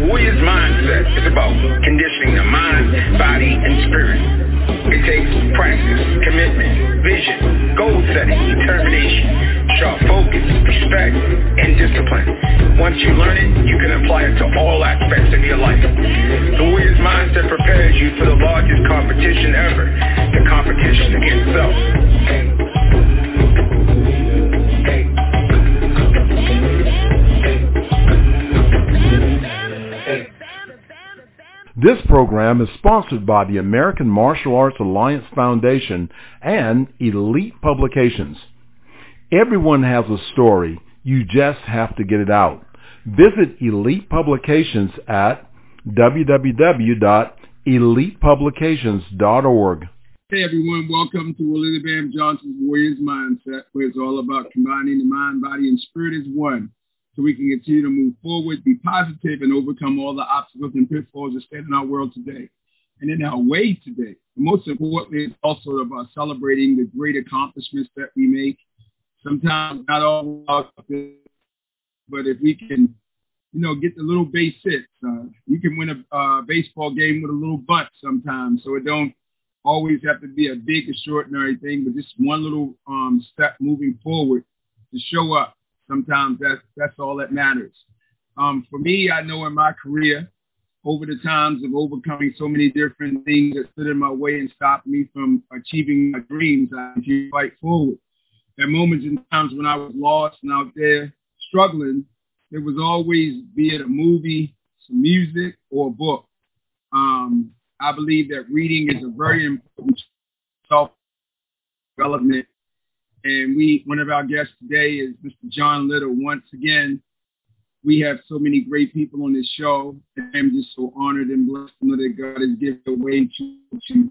Warrior's mindset is about conditioning the mind, body, and spirit. It takes practice, commitment, vision, goal setting, determination, sharp focus, respect, and discipline. Once you learn it, you can apply it to all aspects of your life. The Warrior's mindset prepares you for the largest competition ever, the competition against self. This program is sponsored by the American Martial Arts Alliance Foundation and Elite Publications. Everyone has a story. You just have to get it out. Visit Elite Publications at www.elitepublications.org. Hey everyone, welcome to Willie Bam Johnson's Warriors Mindset, where it's all about combining the mind, body, and spirit as one, so we can continue to move forward, be positive, and overcome all the obstacles and pitfalls that stand in our world today and in our way today. And most importantly, it's also about celebrating the great accomplishments that we make. Sometimes not all about it, but if we can, get the little base hits, you can win a baseball game with a little bunt sometimes. So it don't always have to be a big, extraordinary thing, but just one little step moving forward to show up. Sometimes that's all that matters. For me, I know in my career, over the times of overcoming so many different things that stood in my way and stopped me from achieving my dreams, I continue to fight forward. At moments and times when I was lost and out there struggling, there was always, be it a movie, some music, or a book. I believe that reading is a very important self-development. And one of our guests today is Mr. John Little. Once again, we have so many great people on this show, and I'm just so honored and blessed to know that God has given a way to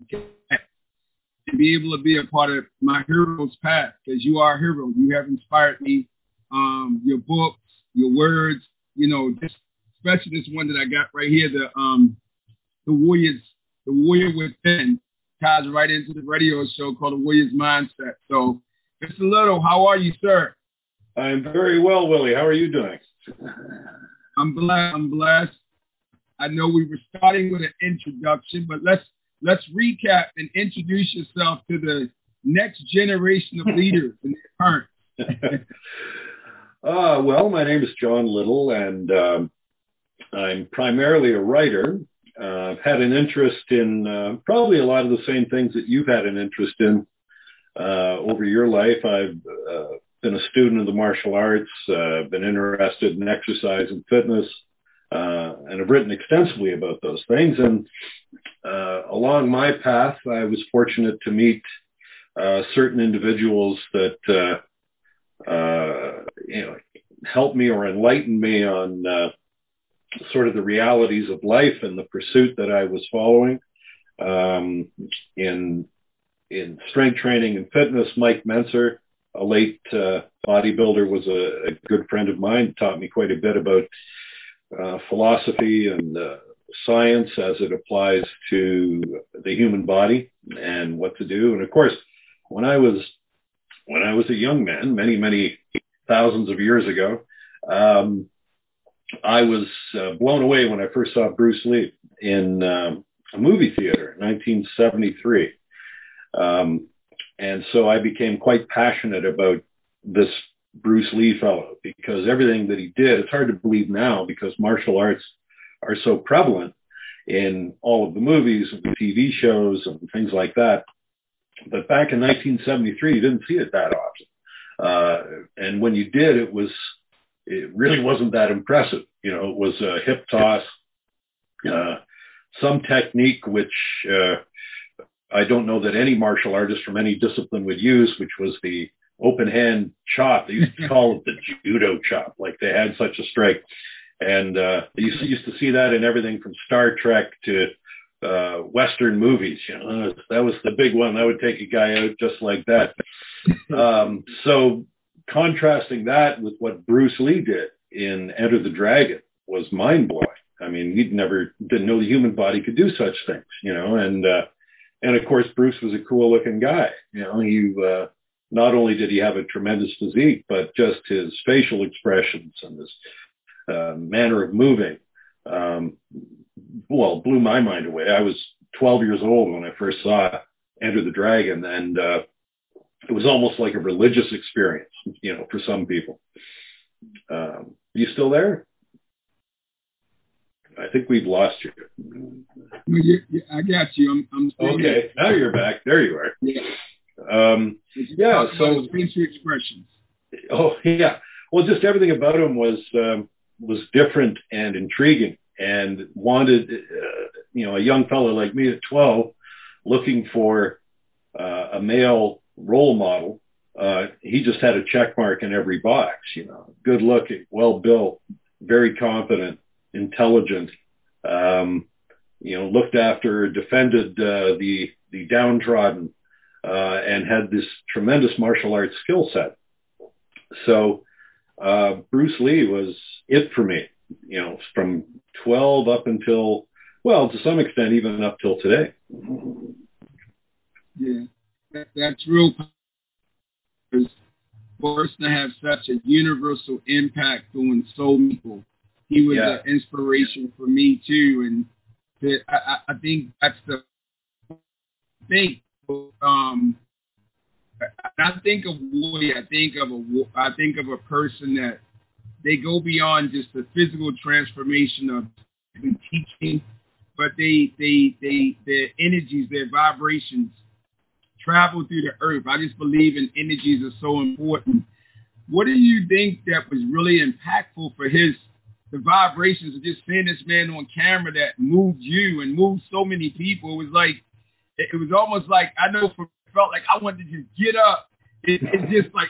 be able to be a part of my hero's path, because you are a hero. You have inspired me. Your books, your words, especially this one that I got right here, the Warrior Within, ties right into the radio show called The Warrior's Mindset. So, Mr. Little, how are you, sir? I'm very well, Willie. How are you doing? I'm blessed. I know we were starting with an introduction, but let's recap and introduce yourself to the next generation of leaders and their parents. Well, my name is John Little, and I'm primarily a writer. I've had an interest in probably a lot of the same things that you've had an interest in over your life. I've been a student of the martial arts, been interested in exercise and fitness, and have written extensively about those things. And along my path, I was fortunate to meet certain individuals that helped me or enlightened me on sort of the realities of life and the pursuit that I was following. In strength training and fitness, Mike Menser, a late bodybuilder, was a good friend of mine, taught me quite a bit about philosophy and science as it applies to the human body and what to do. And of course, when I was a young man, many thousands of years ago, I was blown away when I first saw Bruce Lee in a movie theater in 1973. And so I became quite passionate about this Bruce Lee fellow, because everything that he did, it's hard to believe now because martial arts are so prevalent in all of the movies and the TV shows and things like that. But back in 1973, you didn't see it that often. And when you did, it really wasn't that impressive. It was a hip toss, some technique, which I don't know that any martial artist from any discipline would use, which was the open hand chop. They used to call it the judo chop, like they had such a strike. And they used to see that in everything from Star Trek to Western movies. That was the big one. That would take a guy out just like that. So contrasting that with what Bruce Lee did in Enter the Dragon was mind-blowing. I mean, didn't know the human body could do such things, and of course, Bruce was a cool-looking guy. He not only did he have a tremendous physique, but just his facial expressions and his manner of moving blew my mind away. I was 12 years old when I first saw Enter the Dragon, and it was almost like a religious experience, for some people. You still there? I think we've lost you. I got you. I'm still okay. Here. Now you're back. There you are. Yeah. So facial expressions. Oh yeah. Well, just everything about him was different and intriguing, and wanted a young fellow like me at 12 looking for a male role model. He just had a check mark in every box. Good looking, well built, very confident, intelligent, looked after, defended the downtrodden, and had this tremendous martial arts skill set. So Bruce Lee was it for me, from 12 up until, well, to some extent, even up till today. Yeah, that's real. For us to have such a universal impact on so many people, he was an inspiration for me too, and I think that's the thing. I think of warrior. I think of a person that they go beyond just the physical transformation of teaching, but their energies, their vibrations travel through the earth. I just believe in energies are so important. What do you think that was really impactful for the vibrations of just seeing this man on camera that moved you and moved so many people? It was almost like, I know, felt like I wanted to just get up. It's just like,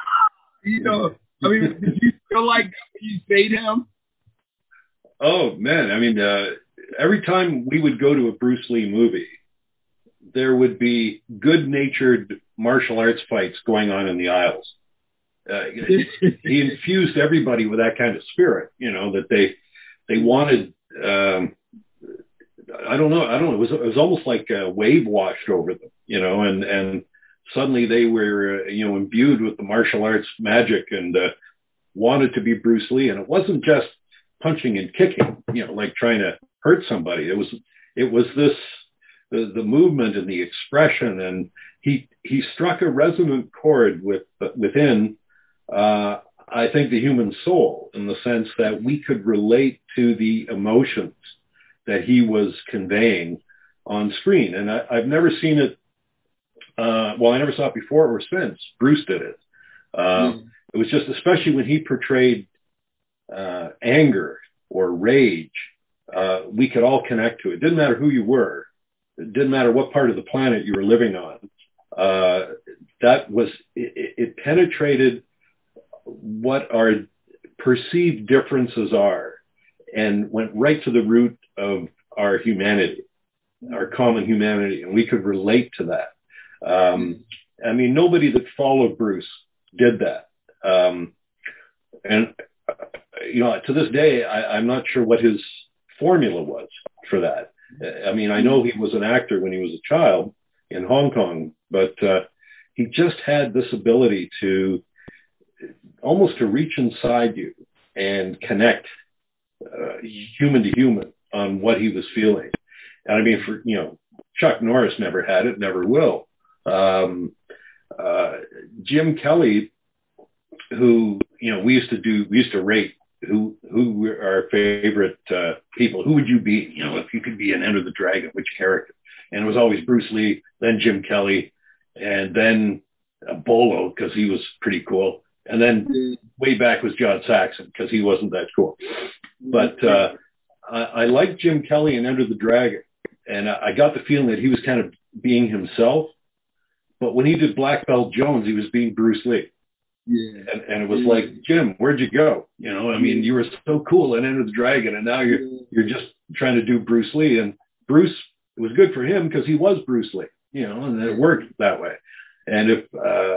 did you feel like that when you say to him? Oh man, every time we would go to a Bruce Lee movie, there would be good-natured martial arts fights going on in the aisles. He infused everybody with that kind of spirit, that they wanted. I don't know. It was almost like a wave washed over them, and suddenly they were, imbued with the martial arts magic and wanted to be Bruce Lee. And it wasn't just punching and kicking, like trying to hurt somebody. It was this. The movement and the expression, and he struck a resonant chord within I think the human soul, in the sense that we could relate to the emotions that he was conveying on screen. And I've never seen it. I never saw it before or since Bruce did it. It was just, especially when he portrayed anger or rage, we could all connect to it. It didn't matter who you were. It didn't matter what part of the planet you were living on. It penetrated what our perceived differences are and went right to the root of our humanity, our common humanity, and we could relate to that. Nobody that followed Bruce did that. To this day, I'm not sure what his formula was for that. I know he was an actor when he was a child in Hong Kong, but he just had this ability to almost to reach inside you and connect human to human on what he was feeling. And Chuck Norris never had it, never will. Jim Kelly, who, we used to rate who were our favorite people. Who would you be, if you could be an Enter the Dragon, which character? And it was always Bruce Lee, then Jim Kelly, and then Bolo, because he was pretty cool. And then way back was John Saxon, because he wasn't that cool. But I liked Jim Kelly in Enter the Dragon, and I got the feeling that he was kind of being himself. But when he did Black Belt Jones, he was being Bruce Lee. Yeah. And it was like, Jim, where'd you go? You were so cool in Enter the Dragon, and now you're just trying to do Bruce Lee. And Bruce, it was good for him because he was Bruce Lee, and it worked that way. And if,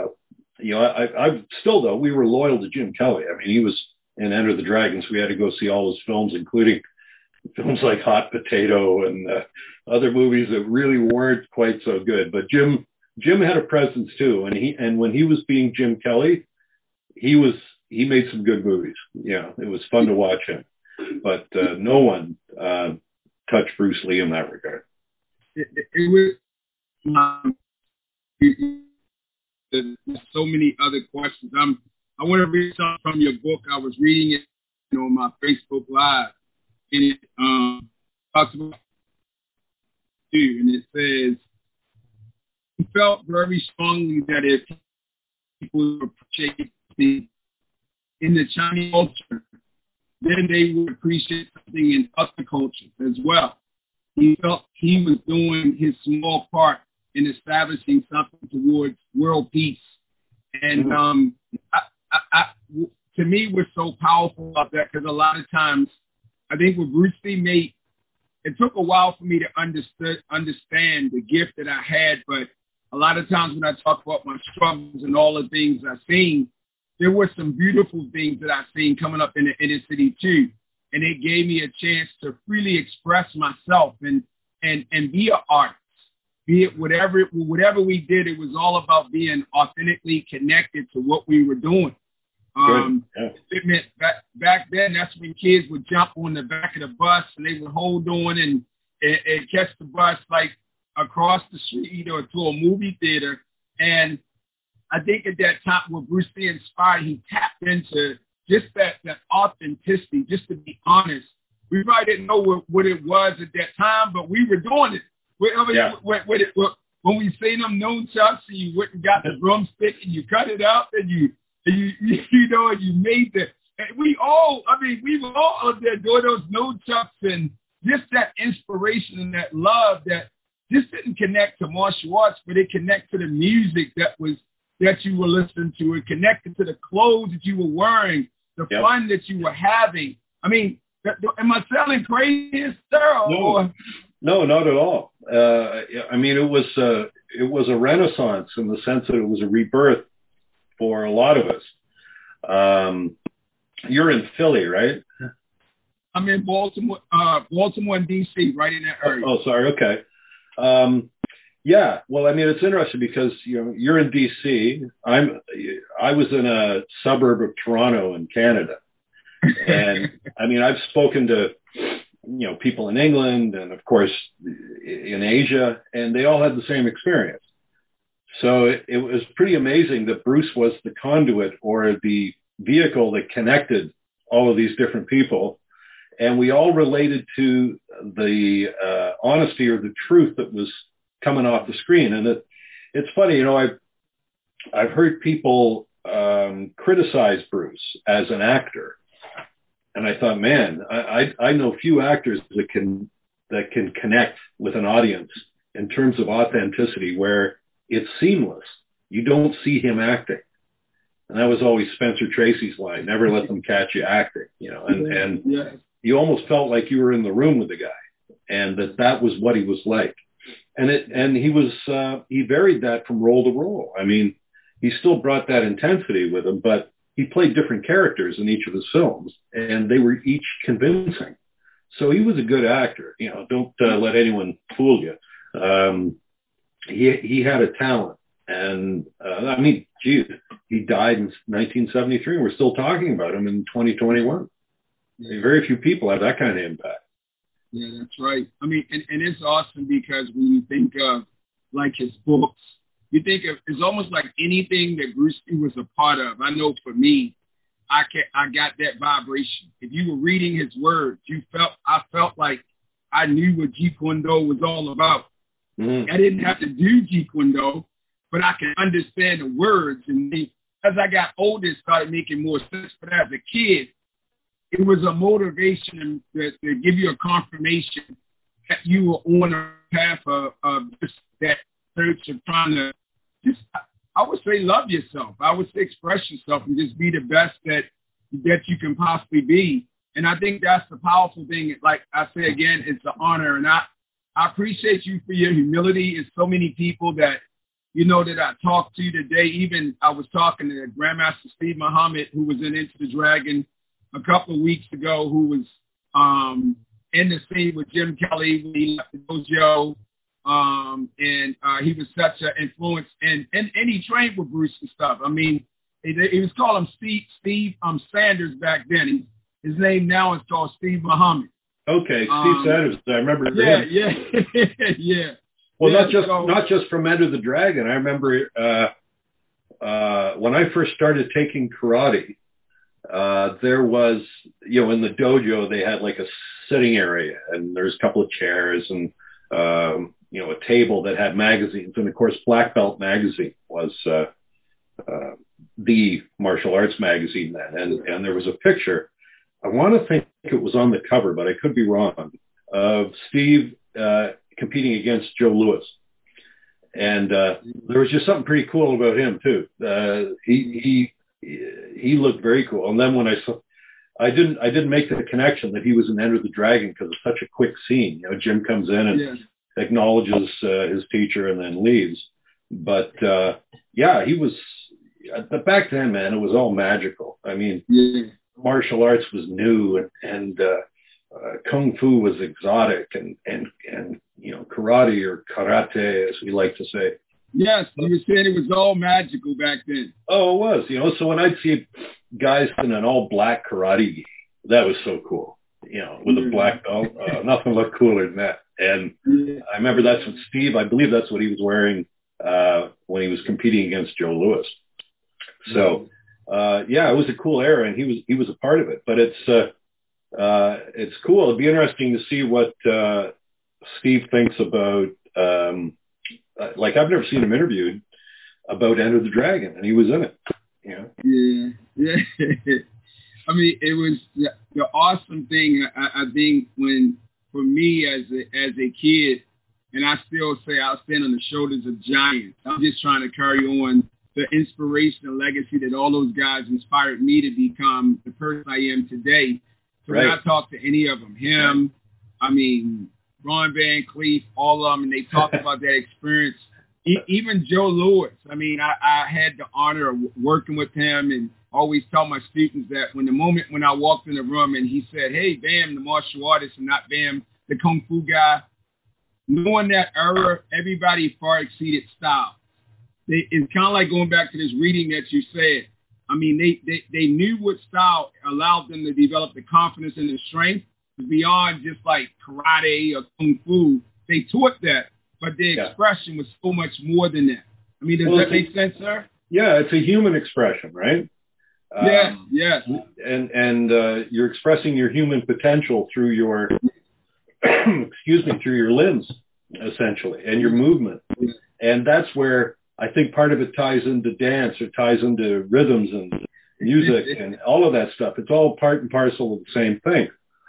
I still, though, we were loyal to Jim Kelly. He was in Enter the Dragon, so we had to go see all his films, including films like Hot Potato and other movies that really weren't quite so good. But Jim had a presence too. And when he was being Jim Kelly, he made some good movies. It was fun to watch him, but no one somebody in that regard. It was there's so many other questions. I want to read something from your book. I was reading it on my Facebook Live, and it talks about you, and it says, he felt very strongly that if people appreciate in the Chinese culture, then they would appreciate something in other cultures as well. He felt he was doing his small part in establishing something towards world peace. And to me, what's so powerful about that, because a lot of times, I think what Bruce Lee made, it took a while for me to understand the gift that I had, but a lot of times when I talk about my struggles and all the things I've seen, there were some beautiful things that I've seen coming up in the inner city too. And it gave me a chance to freely express myself and be an artist. Be it whatever we did, it was all about being authentically connected to what we were doing. It meant back then, that's when kids would jump on the back of the bus and they would hold on and catch the bus like across the street or to a movie theater. And I think at that time, when Bruce Lee inspired, he tapped into just that authenticity, just to be honest. We probably didn't know what it was at that time, but we were doing it. When we seen them nunchucks and you went and got the drumstick and you cut it up and you know, you made the, and we were all out there doing those nunchucks, and just that inspiration and that love that just didn't connect to martial arts, but it connected to the music that you were listening to. It connected to the clothes that you were wearing, the fun that you were having. I mean, am I sounding crazy, sir? No, not at all. I mean, it was a renaissance in the sense that it was a rebirth for a lot of us. You're in Philly, right? I'm in Baltimore and D.C., right in that area. Oh, sorry. Okay. Yeah. Well, I mean, it's interesting because you're in D.C. I was in a suburb of Toronto in Canada, and I mean, I've spoken to people in England and of course in Asia, and they all had the same experience. So it was pretty amazing that Bruce was the conduit or the vehicle that connected all of these different people. And we all related to the honesty or the truth that was coming off the screen. And it's funny, I've heard people criticize Bruce as an actor. And I thought, man, I know few actors that can connect with an audience in terms of authenticity where it's seamless. You don't see him acting. And that was always Spencer Tracy's line, never let them catch you acting, and you almost felt like you were in the room with the guy, and that was what he was like. And he varied that from role to role. I mean, he still brought that intensity with him, but he played different characters in each of his films, and they were each convincing. So he was a good actor. Don't let anyone fool you. He had a talent, and I mean, geez, he died in 1973, and we're still talking about him in 2021. Yeah. Very few people have that kind of impact. Yeah, that's right. I mean, and it's awesome because when you think of like his books, you think of it's almost like anything that Bruce Lee was a part of. I know for me, I got that vibration. If you were reading his words, I felt like I knew what Jeet Kune Do was all about. I didn't have to do Jeet Kune Do, but I could understand the words. And as I got older, it started making more sense. But as a kid, it was a motivation to give you a confirmation that you were on a path of that search of trying to just, I would say, love yourself. I would say express yourself and just be the best that you can possibly be. And I think that's the powerful thing. Like I say again, it's an honor. And I appreciate you for your humility. It's so many people that, that I talked to today. Even I was talking to Grandmaster Steve Muhammad, who was in Into the Dragon a couple of weeks ago, who was in the scene with Jim Kelly when he left the dojo. And he was such an influence. And he trained with Bruce and stuff. I mean, he was calling him Steve Sanders back then. His name now is called Steve Muhammad. Okay, Steve Sanders. I remember him. Yeah. Yeah. Well, Yeah, not just from Enter the Dragon. I remember when I first started taking karate, there was, in the dojo, they had like a sitting area, and there's a couple of chairs and, a table that had magazines. And of course, Black Belt magazine was the martial arts magazine then. And there was a picture, I want to think it was on the cover, but I could be wrong, of Steve competing against Joe Louis. And there was just something pretty cool about him too. He looked very cool. And then when I didn't make the connection that he was in Enter the Dragon because it's such a quick scene. Jim comes in and acknowledges his teacher and then leaves. But he was. Back then, man, it was all magical. I mean, martial arts was new, and kung fu was exotic, and karate or karate, as we like to say. Yes, you were saying it was all magical back then. Oh, it was. So when I'd see guys in an all-black karate gi, that was so cool. With a black belt, nothing looked cooler than that. And I remember I believe that's what he was wearing when he was competing against Joe Louis. So, it was a cool era, and he was a part of it. But it's cool. It'd be interesting to see what Steve thinks about. I've never seen him interviewed about Enter the Dragon, and he was in it. Yeah. I mean, it was the awesome thing. I think for me as a kid, and I still say I'll stand on the shoulders of giants. I'm just trying to carry on the inspiration and legacy that all those guys inspired me to become the person I am today. So when I talk to any of them, Ron Van Cleef, all of them, and they talk about that experience. Even Joe Louis. I mean, I had the honor of working with him, and always tell my students that when I walked in the room and he said, "Hey, Bam, the martial artist, and not Bam, the kung fu guy," knowing that era, everybody far exceeded style. It's kind of like going back to this reading that you said. I mean, they knew what style allowed them to develop the confidence and the strength beyond just like karate or kung fu. They taught that, but their expression was so much more than that. I mean, does that make sense, sir? Yeah, it's a human expression, right? Yes. And you're expressing your human potential through your, through your limbs, essentially, and your movement. Yeah. And that's where I think part of it ties into dance or ties into rhythms and music and all of that stuff. It's all part and parcel of the same thing.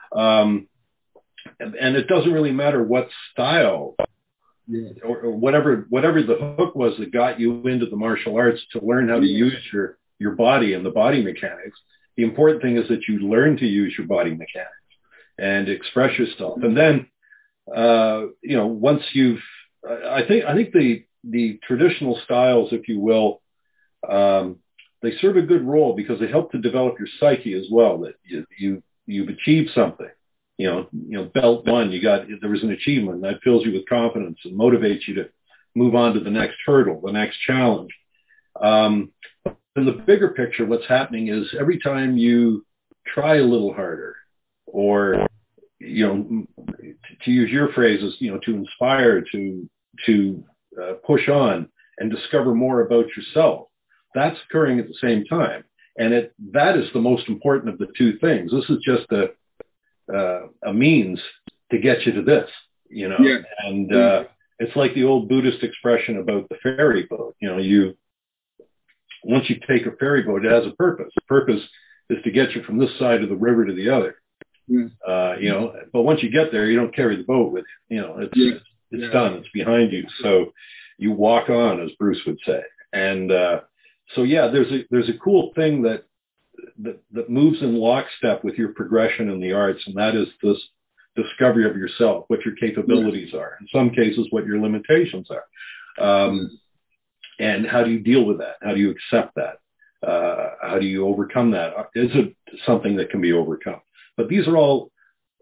And it doesn't really matter what style or whatever the hook was that got you into the martial arts to learn how to use your body and the body mechanics. The important thing is that you learn to use your body mechanics and express yourself. And then, once I think the traditional styles, if you will, they serve a good role because they help to develop your psyche as well, that you've achieved something. Belt one, there was an achievement that fills you with confidence and motivates you to move on to the next hurdle, the next challenge. In the bigger picture, what's happening is every time you try a little harder, or to use your phrases, to inspire, to push on and discover more about yourself, that's occurring at the same time, and that is the most important of the two things. This is just a means to get you to this, and it's like the old Buddhist expression about the ferry boat. Once you take a ferry boat, it has a purpose. The purpose is to get you from this side of the river to the other. But once you get there, you don't carry the boat with you. It's done. It's behind you. So you walk on, as Bruce would say. And there's a cool thing that moves in lockstep with your progression in the arts, and that is this discovery of yourself, what your capabilities are. In some cases, what your limitations are. And how do you deal with that? How do you accept that? How do you overcome that? Is it something that can be overcome? But these are all,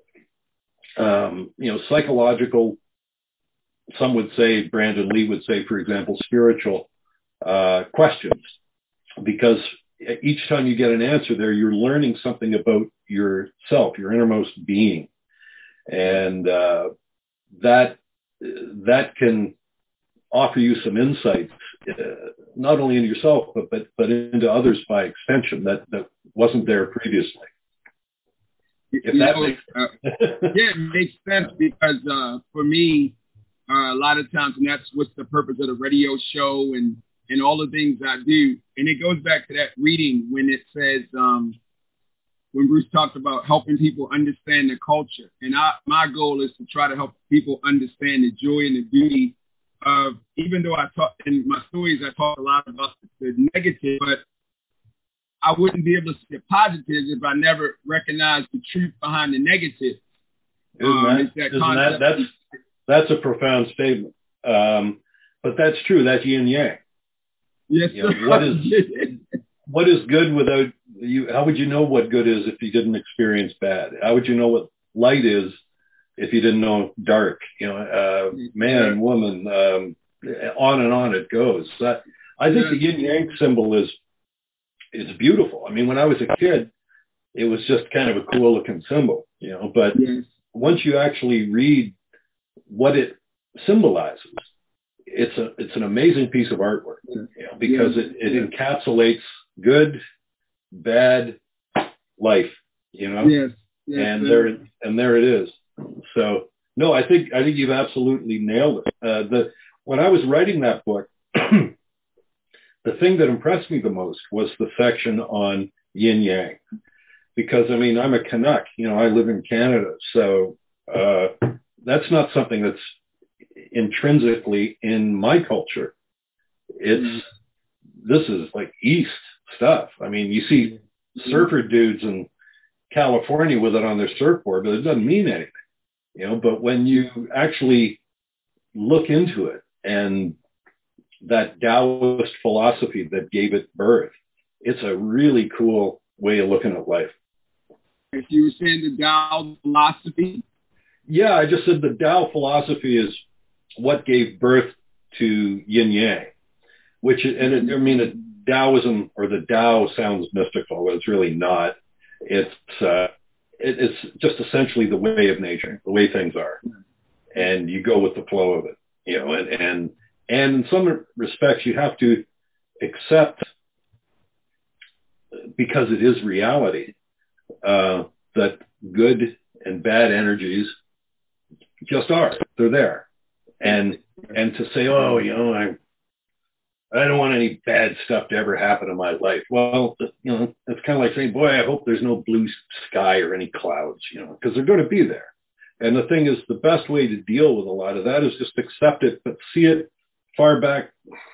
psychological, some would say, Brandon Lee would say, for example, spiritual questions. Because each time you get an answer there, you're learning something about yourself, your innermost being. And that can offer you some insights, not only into yourself, but into others by extension that wasn't there previously. If that makes sense. Yeah, it makes sense because for me, a lot of times, and that's what's the purpose of the radio show and all the things I do. And it goes back to that reading when it says, when Bruce talked about helping people understand the culture. And my goal is to try to help people understand the joy and the beauty of, even though I talk in my stories, I talk a lot about the negative, but I wouldn't be able to see the positives if I never recognized the truth behind the negative. That's a profound statement. But that's true. That's yin yang. Yes. You know, what is good without you? How would you know what good is if you didn't experience bad? How would you know what light is if you didn't know dark? You know, man and woman, on and on it goes. I think the yin yang symbol is beautiful. I mean, when I was a kid, it was just kind of a cool looking symbol, you know, but once you actually read what it symbolizes, it's an amazing piece of artwork, you know, because it encapsulates good, bad life, you know, and there it is. So no, I think you've absolutely nailed it. When I was writing that book, the thing that impressed me the most was the section on yin yang, because I mean, I'm a Canuck, you know, I live in Canada, so that's not something that's intrinsically in my culture. This is like East stuff. I mean, you see surfer dudes in California with it on their surfboard, but it doesn't mean anything, you know. But when you actually look into it, and that Taoist philosophy that gave it birth, it's a really cool way of looking at life. If you were saying the Tao philosophy? Yeah, I just said the Tao philosophy is what gave birth to yin yang, Taoism or the Tao sounds mystical, but it's really not. It's just essentially the way of nature, the way things are, and you go with the flow of it, you know. And in some respects, you have to accept, because it is reality, that good and bad energies just are. They're there. And to say, oh, you know, I don't want any bad stuff to ever happen in my life. Well, you know, it's kind of like saying, boy, I hope there's no blue sky or any clouds, you know, because they're going to be there. And the thing is, the best way to deal with a lot of that is just accept it, but see it far back.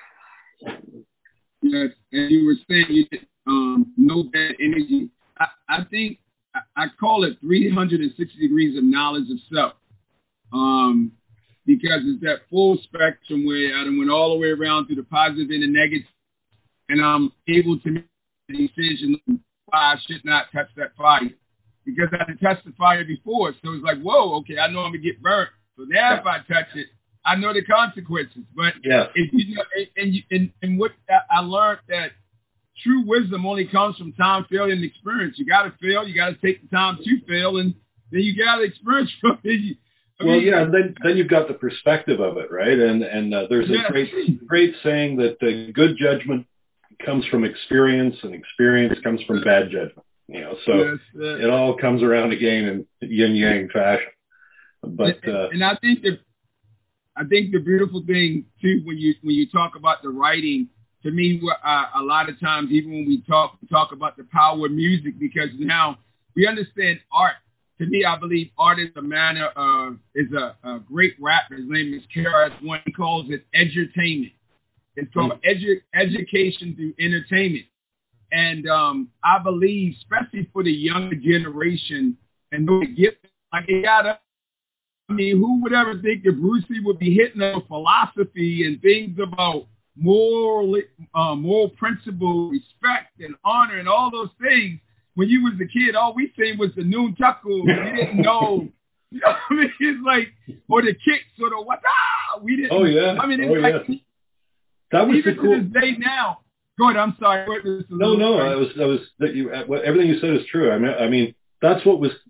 Yes, and you were saying no bad energy. I think I call it 360 degrees of knowledge of self. Because it's that full spectrum where I went all the way around through the positive and the negative, and I'm able to make a decision why I should not touch that fire, because I had touched the fire before. So it's like, whoa, okay, I know I'm gonna get burnt. So now if I touch it, I know the consequences. But if you know, and what I learned, that true wisdom only comes from time, failure, and experience. You got to fail, you got to take the time to fail, and then you got to experience from it. And then you've got the perspective of it, right? And there's a great saying that good judgment comes from experience, and experience comes from bad judgment. You know, so it all comes around again in yin yang fashion. But and I think the beautiful thing too, when you talk about the writing, to me, a lot of times, even when we talk about the power of music, because now we understand art. To me, I believe art is a manner of, is a great rapper. His name is KRS-One. He calls it edutainment. It's called education through entertainment. And I believe, especially for the younger generation, and the gift, like they gotta, I mean, who would ever think that Bruce Lee would be hitting on philosophy and things about moral principle, respect, and honor, and all those things? When you was a kid, all we seen was the nunchaku. We didn't know. You know what I mean? It's like, or the kicks, or the what? We didn't. Oh, yeah. I mean, it's like, that was even to this day now. Go ahead, I'm sorry. No, everything you said is true. I mean, that's what was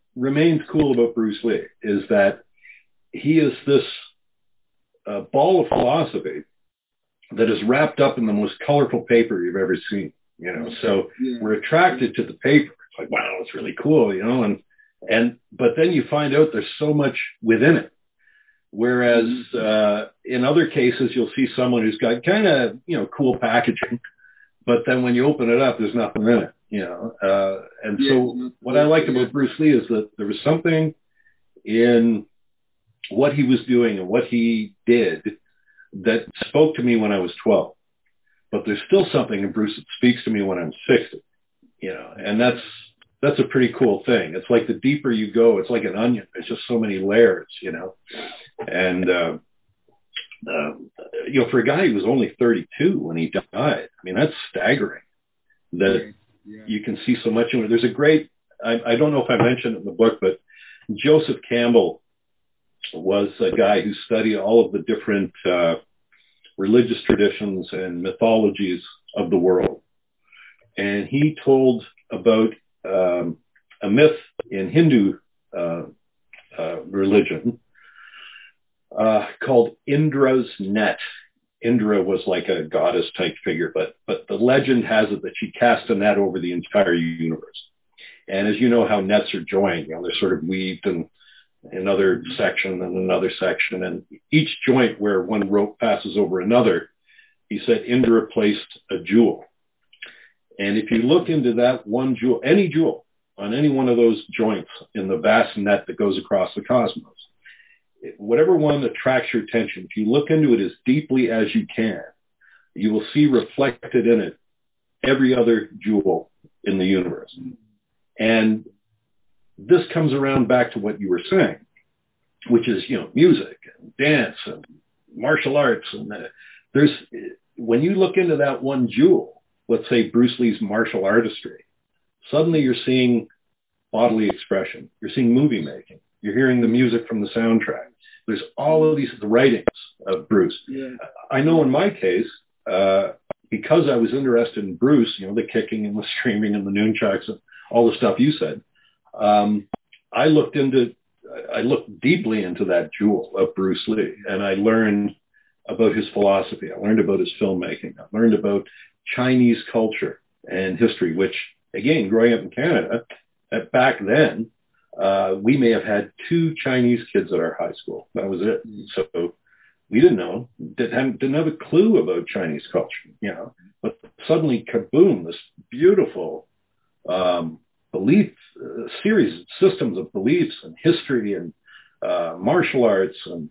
remains cool about Bruce Lee is that he is this ball of philosophy that is wrapped up in the most colorful paper you've ever seen, you know. So we're attracted to the paper. It's like, wow, it's really cool, you know, but then you find out there's so much within it. Whereas in other cases, you'll see someone who's got kind of, you know, cool packaging, but then when you open it up, there's nothing in it, you know. And so what I liked about Bruce Lee is that there was something in what he was doing and what he did that spoke to me when I was 12. But there's still something in Bruce that speaks to me when I'm 60, you know, and that's a pretty cool thing. It's like the deeper you go, it's like an onion. There's just so many layers, you know. And, you know, for a guy who was only 32 when he died, I mean, that's staggering that you can see so much in it. There's a great, I don't know if I mentioned it in the book, but Joseph Campbell was a guy who studied all of the different religious traditions and mythologies of the world. And he told about a myth in Hindu religion called Indra's net. Indra was like a goddess type figure, but the legend has it that she cast a net over the entire universe. And as you know how nets are joined, you know, they're sort of weaved in another section and another section, and each joint where one rope passes over another, he said Indra placed a jewel. And if you look into that one jewel, any jewel on any one of those joints in the vast net that goes across the cosmos, whatever one attracts your attention, if you look into it as deeply as you can, you will see reflected in it every other jewel in the universe. And this comes around back to what you were saying, which is, you know, music and dance and martial arts. And when you look into that one jewel, let's say Bruce Lee's martial artistry, suddenly you're seeing bodily expression. You're seeing movie making. You're hearing the music from the soundtrack. There's all of these, the writings of Bruce. Yeah. I know in my case, because I was interested in Bruce, you know, the kicking and the streaming and the nunchucks and all the stuff you said, I looked deeply into that jewel of Bruce Lee, and I learned about his philosophy. I learned about his filmmaking. I learned about Chinese culture and history, which, again, growing up in Canada, back then, we may have had 2 Chinese kids at our high school. That was it. So we didn't know, didn't have a clue about Chinese culture, you know. But suddenly, kaboom, this beautiful belief series, systems of beliefs and history and martial arts and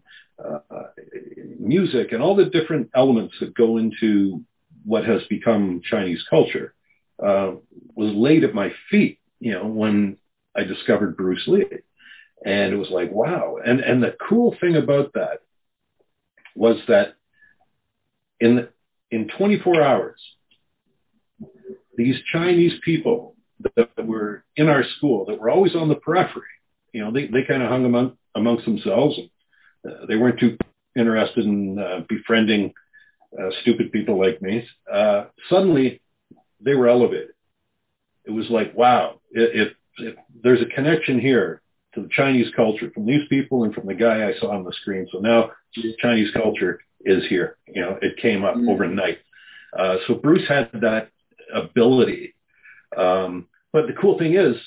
music and all the different elements that go into what has become Chinese culture was laid at my feet, you know, when I discovered Bruce Lee. And it was like, wow. And the cool thing about that was that in 24 hours, these Chinese people that were in our school, that were always on the periphery, you know, they kind of hung amongst themselves. They weren't too interested in befriending stupid people like me. Suddenly, they were elevated. It was like, wow, if there's a connection here to the Chinese culture from these people and from the guy I saw on the screen. So now Chinese culture is here. You know, it came up overnight. So Bruce had that ability. But the cool thing is,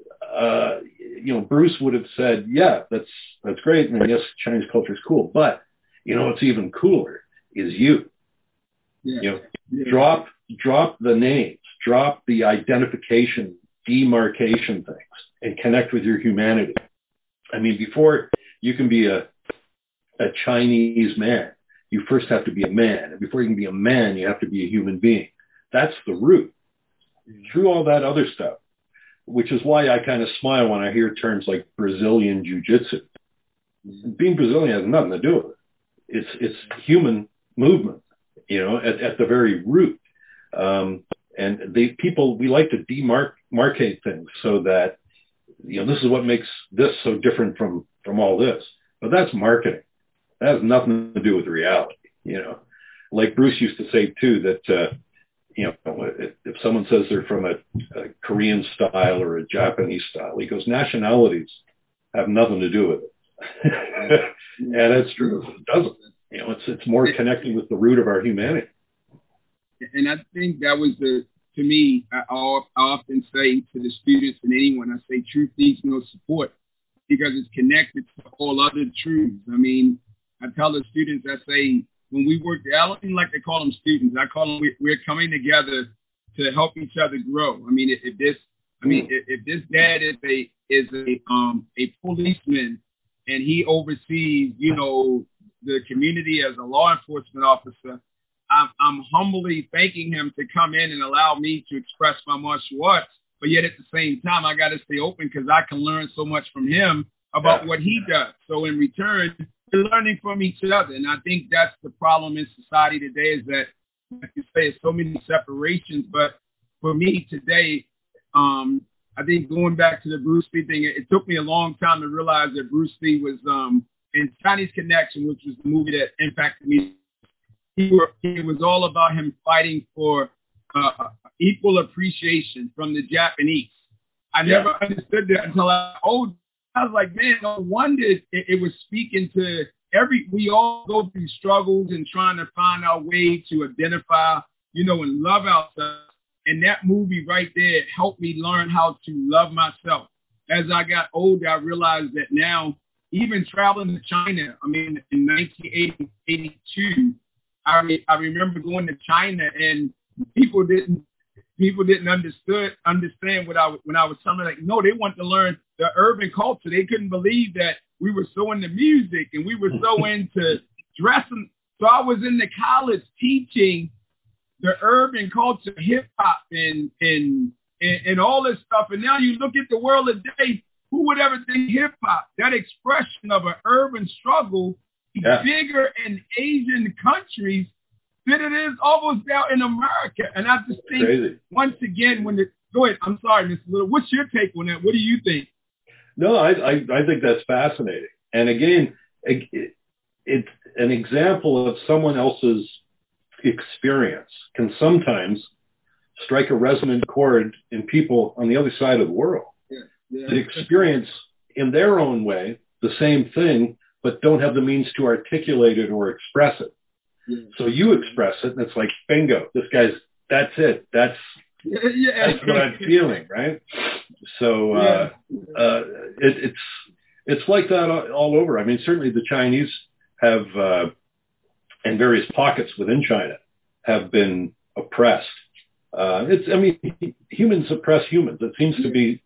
you know, Bruce would have said, yeah, that's great. And yes, Chinese culture is cool. But, you know, what's even cooler is you. Yeah. You know, drop the names, drop the identification, demarcation things, and connect with your humanity. I mean, before you can be a Chinese man, you first have to be a man. And before you can be a man, you have to be a human being. That's the root. Through all that other stuff, which is why I kind of smile when I hear terms like Brazilian Jiu-Jitsu. Being Brazilian has nothing to do with it. It's human movement, you know, at the very root. And the people, we like to demarcate things so that, you know, this is what makes this so different from all this. But that's marketing. That has nothing to do with reality, you know. Like Bruce used to say, too, that, if someone says they're from a Korean style or a Japanese style, he goes, nationalities have nothing to do with it. And that's true. It doesn't. It's more connecting with the root of our humanity. And I think that was to me, I often say to the students and anyone, I say truth needs no support because it's connected to all other truths. I mean, I tell the students, I say, when we work, I don't even like to call them students. I call them, we're coming together to help each other grow. I mean, if this dad is a policeman and he oversees, the community as a law enforcement officer, I'm humbly thanking him to come in and allow me to express my martial arts. But yet at the same time, I got to stay open because I can learn so much from him about what he does. So in return, we're learning from each other. And I think that's the problem in society today is that, like you say, so many separations. But for me today, I think going back to the Bruce Lee thing, it took me a long time to realize that Bruce Lee was in Chinese Connection, which was the movie that impacted me. It was all about him fighting for equal appreciation from the Japanese. I never understood that until I was like, man, no wonder it was speaking to we all go through struggles and trying to find our way to identify, and love ourselves. And that movie right there helped me learn how to love myself. As I got older, I realized that now, even traveling to China, I mean, in 1982, I remember going to China and people didn't understand when I was telling them, like, no, they want to learn the urban culture. They couldn't believe that we were so into music and we were so into dressing. So I was in the college teaching the urban culture, hip hop and all this stuff. And now you look at the world today, who would ever think hip hop, that expression of an urban struggle, is bigger in Asian countries than it is almost out in America. And I just think, once again, go ahead, I'm sorry, Mr. Little, what's your take on that? What do you think? No, I think that's fascinating. And again, it's an example of someone else's experience can sometimes strike a resonant chord in people on the other side of the world. That experience in their own way the same thing, but don't have the means to articulate it or express it. So you express it, and it's like, bingo, that's it. That's what I'm feeling, right? So it's like that all over. I mean, certainly the Chinese have, and various pockets within China have been oppressed. Humans oppress humans. It seems to be,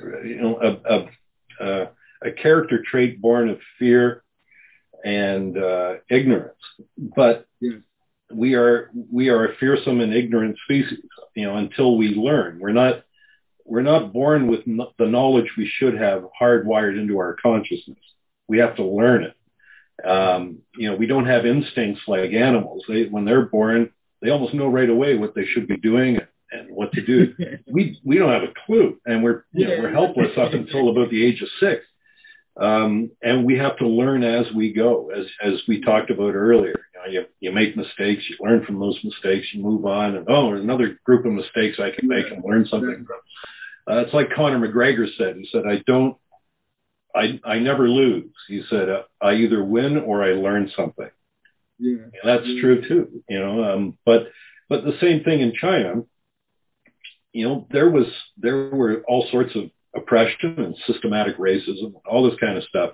a character trait born of fear and ignorance. But we are a fearsome and ignorant species. Until we learn, we're not born with the knowledge we should have hardwired into our consciousness. We have to learn it. We don't have instincts like animals. When they're born, they almost know right away what they should be doing and what to do. We don't have a clue, and we're helpless up until about the age of 6. And we have to learn as we go, as we talked about earlier. You make mistakes, you learn from those mistakes, you move on, and another group of mistakes I can make and learn something from. It's like Conor McGregor said. He said, I never lose. He said, I either win or I learn something. And that's true too. But the same thing in China. There were all sorts of oppression and systematic racism, all this kind of stuff.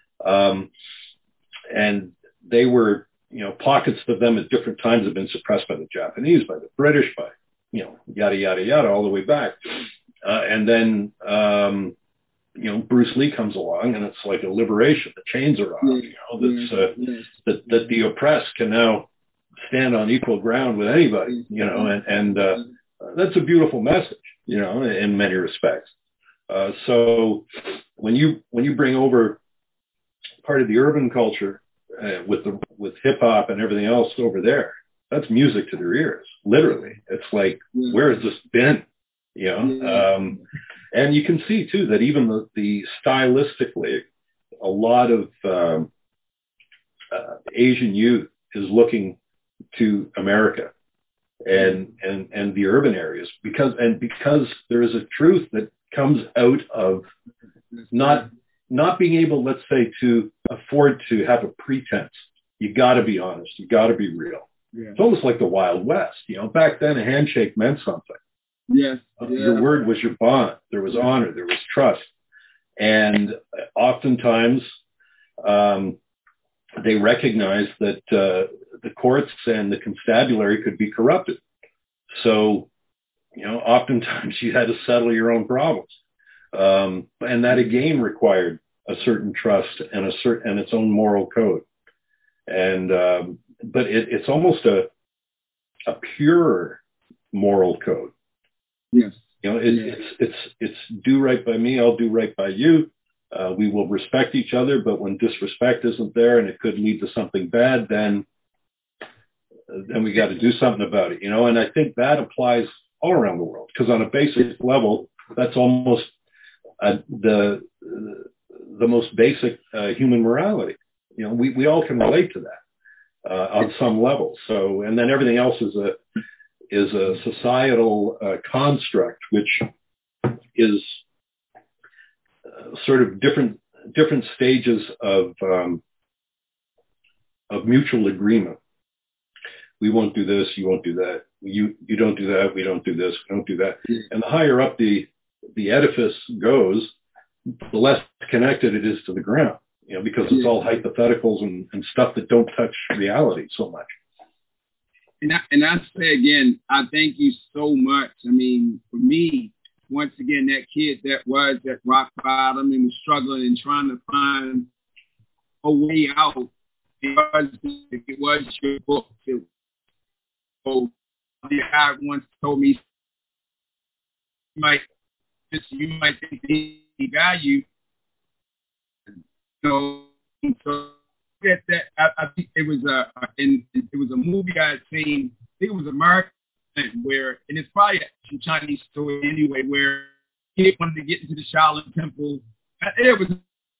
And they were, pockets of them at different times have been suppressed by the Japanese, by the British, by, yada, yada, yada, all the way back. And then, Bruce Lee comes along and it's like a liberation. The chains are off, that the oppressed can now stand on equal ground with anybody, and that's a beautiful message, in many respects. So when you bring over part of the urban culture with hip hop and everything else over there, that's music to their ears. Literally, it's like, where has this been? And you can see too that even the stylistically, a lot of Asian youth is looking to America and the urban areas, because there is a truth that comes out of not being able, let's say, to afford to have a pretense. You got to be honest. You got to be real. Yeah. It's almost like the Wild West. Back then a handshake meant something. Yes. Your word was your bond. There was honor. There was trust. And oftentimes they recognized that the courts and the constabulary could be corrupted. So, oftentimes you had to settle your own problems. And that again required a certain trust and its own moral code. And but it's almost a pure moral code. Yes. It's do right by me, I'll do right by you. We will respect each other, but when disrespect isn't there and it could lead to something bad, then we got to do something about it. And I think that applies all around the world, because on a basic level, that's almost the most basic human morality. We all can relate to that on some level. So, and then everything else is a societal construct, which is sort of different stages of mutual agreement. We won't do this, you won't do that. You don't do that, we don't do this, we don't do that. And the higher up the edifice goes, the less connected it is to the ground, because it's all hypotheticals and stuff that don't touch reality so much. And I say again, I thank you so much. I mean, for me, once again, that kid that was at rock bottom and was struggling and trying to find a way out, it was your book. So the guy once told me, you might think he value. So that I think it was a movie I had seen. I think it was American, where, and it's probably a Chinese story anyway, where he wanted to get into the Shaolin Temple. It was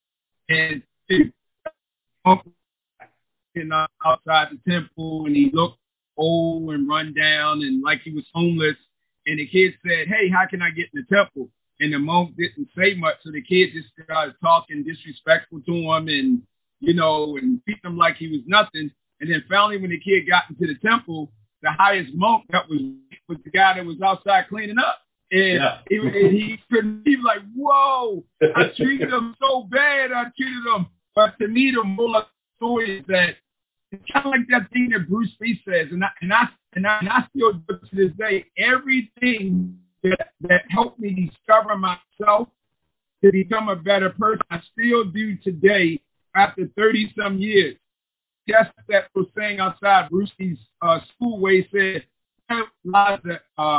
outside the temple, and he looked old and run down and like he was homeless. And the kid said, "Hey, how can I get in the temple?" And the monk didn't say much, so the kid just started talking disrespectful to him, and and treating him like he was nothing. And then finally, when the kid got into the temple, the highest monk that was the guy that was outside cleaning up. And he couldn't be like, whoa, I treated him so bad. But to me, the moral of the story is that it's kind of like that thing that Bruce Lee says, and I still do to this day. Everything that helped me discover myself to become a better person, I still do today after 30-some years. Just that was saying outside Bruce Lee's school, where he said, something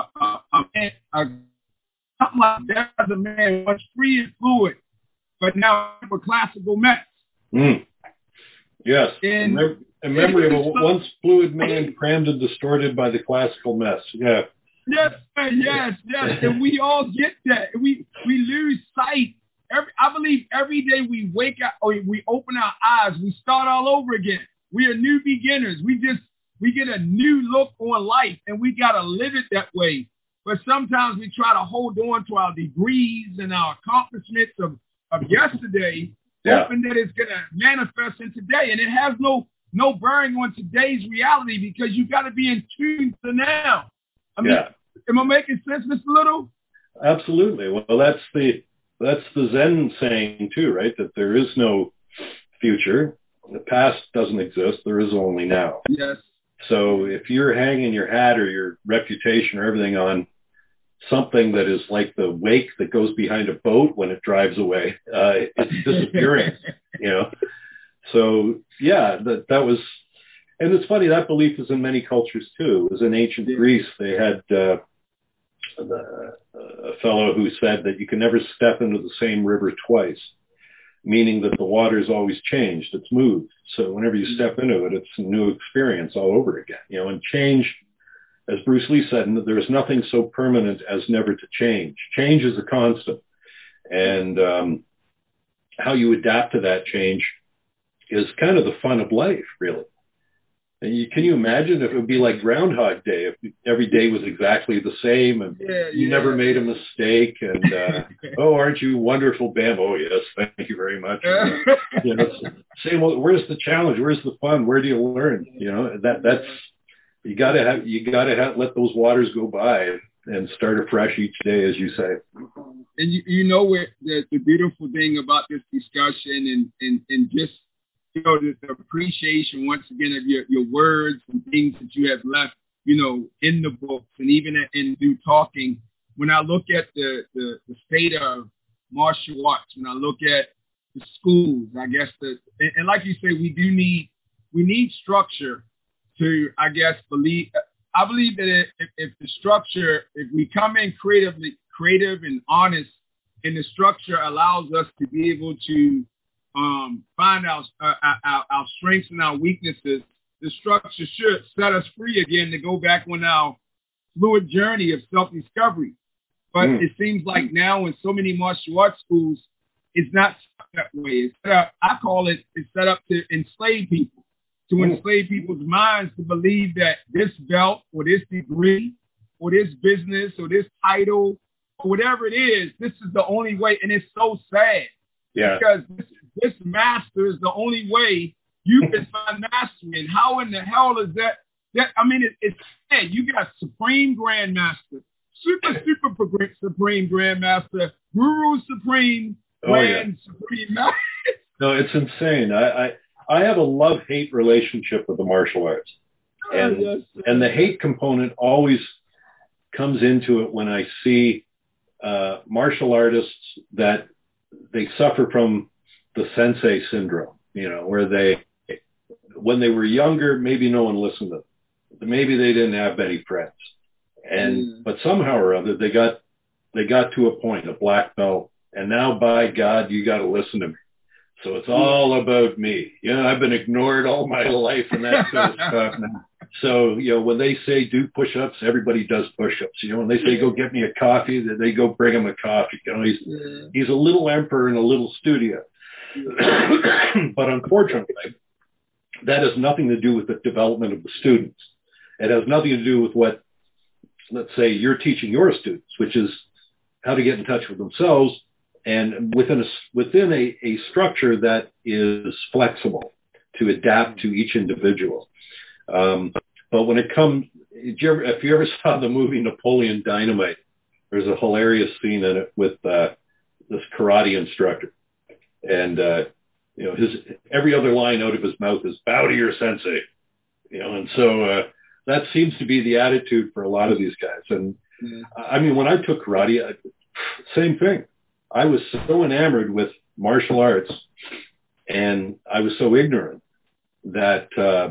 like that as a man once free and fluid, but now for classical mess. Yes. A memory of a once fluid man crammed and distorted by the classical mess. Yeah. Yes. And we all get that. We lose sight. I believe every day we wake up or we open our eyes, we start all over again. We are new beginners. We get a new look on life, and we got to live it that way. But sometimes we try to hold on to our degrees and our accomplishments of yesterday, hoping that it's going to manifest in today. And it has no bearing on today's reality, because you got to be in tune to now. I mean, am I making sense, Mr. Little? Absolutely. Well, that's the Zen saying too, right? That there is no future. The past doesn't exist. There is only now. Yes. So if you're hanging your hat or your reputation or everything on something that is like the wake that goes behind a boat when it drives away, it's disappearing, So that was, and it's funny, that belief is in many cultures too. It was in ancient Greece. They had a fellow who said that you can never step into the same river twice, meaning that the water's always changed. It's moved. So whenever you step into it, it's a new experience all over again. And change, as Bruce Lee said, there is nothing so permanent as never to change. Change is a constant. And how you adapt to that change is kind of the fun of life, really. And can you imagine if it would be like Groundhog Day, if every day was exactly the same and you never made a mistake and, oh, aren't you wonderful, Bam? Oh, yes, thank you very much. Same, well, where's the challenge? Where's the fun? Where do you learn? That's, you gotta let those waters go by and start afresh each day, as you say. And what the beautiful thing about this discussion and just, the appreciation once again of your words and things that you have left, in the books and even in through talking. When I look at the state of martial arts, when I look at the schools, I guess and like you say, we need structure to, I guess, I believe that if the structure, if we come in creative and honest, and the structure allows us to be able to find our strengths and our weaknesses, the structure should set us free again to go back on our fluid journey of self-discovery. But it seems like now in so many martial arts schools, it's not that way. I call it's set up to enslave people, to enslave people's minds to believe that this belt or this degree or this business or this title or whatever it is, this is the only way. And it's so sad. Yeah. Because this master is the only way you can find mastery. And how in the hell is that? It's sad. You got Supreme Grandmaster, Super Supreme Grandmaster, Guru Supreme Supreme Master. No, it's insane. I have a love-hate relationship with the martial arts. And the hate component always comes into it when I see martial artists that they suffer from the sensei syndrome, where when they were younger, maybe no one listened to them. Maybe they didn't have many friends. But somehow or other, they got to a point, a black belt, and now, by God, you got to listen to me. So it's all about me. I've been ignored all my life and that sort of stuff. So, when they say do push-ups, everybody does push-ups. When they say go get me a coffee, they go bring him a coffee. He's a little emperor in a little studio. But unfortunately, that has nothing to do with the development of the students. It has nothing to do with what, let's say, you're teaching your students, which is how to get in touch with themselves and within a structure that is flexible to adapt to each individual. But when it comes, if you ever saw the movie Napoleon Dynamite, there's a hilarious scene in it with this karate instructor. And, every other line out of his mouth is bow to your sensei, and so that seems to be the attitude for a lot of these guys. And when I took karate, same thing. I was so enamored with martial arts and I was so ignorant that,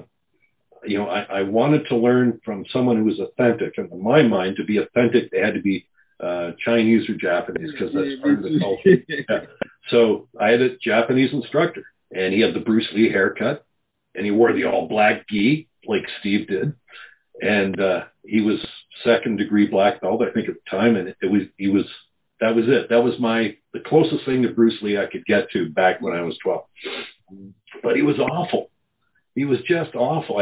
I wanted to learn from someone who was authentic. And in my mind, to be authentic, they had to be Chinese or Japanese because that's part of the culture. Yeah. So I had a Japanese instructor and he had the Bruce Lee haircut and he wore the all black gi like Steve did. And he was second degree black belt, I think, at the time. And that was it. That was the closest thing to Bruce Lee I could get to back when I was 12. But he was awful. He was just awful.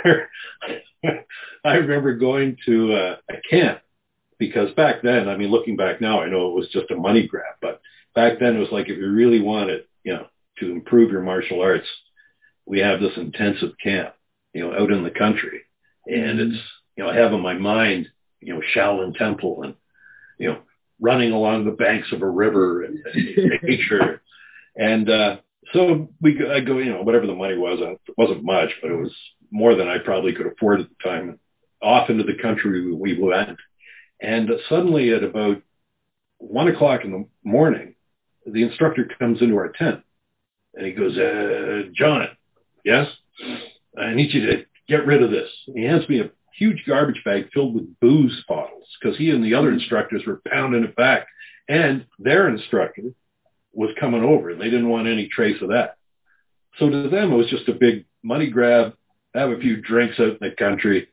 I remember going to a camp because back then, looking back now, I know it was just a money grab, but back then it was like, if you really wanted, to improve your martial arts, we have this intensive camp, out in the country. And it's, I have in my mind, Shaolin Temple and, running along the banks of a river and nature. And so I go, whatever the money was, it wasn't much, but it was more than I probably could afford at the time. Off into the country we went. And suddenly at about 1 o'clock in the morning, the instructor comes into our tent and he goes, John, yes, I need you to get rid of this. And he hands me a huge garbage bag filled with booze bottles because he and the other instructors were pounding it back. And their instructor was coming over and they didn't want any trace of that. So to them, it was just a big money grab, have a few drinks out in the country.